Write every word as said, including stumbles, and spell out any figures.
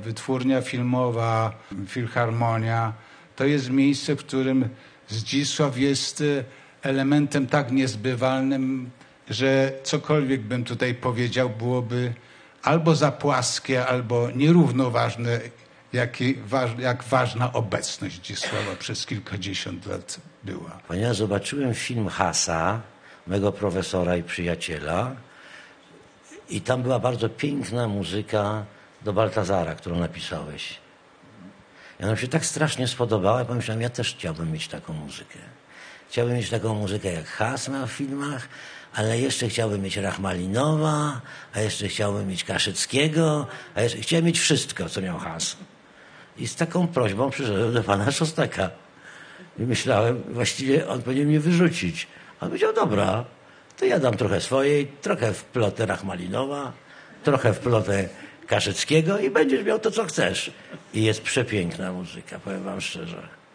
wytwórnia filmowa, Filharmonia, to jest miejsce, w którym Zdzisław jest elementem tak niezbywalnym, że cokolwiek bym tutaj powiedział, byłoby albo za płaskie, albo nierównoważne, jak, jak ważna obecność Zdzisława przez kilkadziesiąt lat była. Ponieważ zobaczyłem film Hasa, mego profesora i przyjaciela, i tam była bardzo piękna muzyka do Baltazara, którą napisałeś. Ja nam się tak strasznie spodobała, pomyślałem, ja też chciałbym mieć taką muzykę. Chciałbym mieć taką muzykę jak Has ma w filmach, ale jeszcze chciałbym mieć Rachmalinowa, a jeszcze chciałbym mieć Kaszyckiego, a jeszcze chciałem mieć wszystko, co miał Has. I z taką prośbą przyszedłem do pana Szostaka. I myślałem, właściwie on powinien mnie wyrzucić. On powiedział, dobra, to ja dam trochę swojej, trochę wplotę Rachmalinowa, trochę wplotę Kaszyckiego i będziesz miał to, co chcesz. I jest przepiękna muzyka, powiem wam szczerze.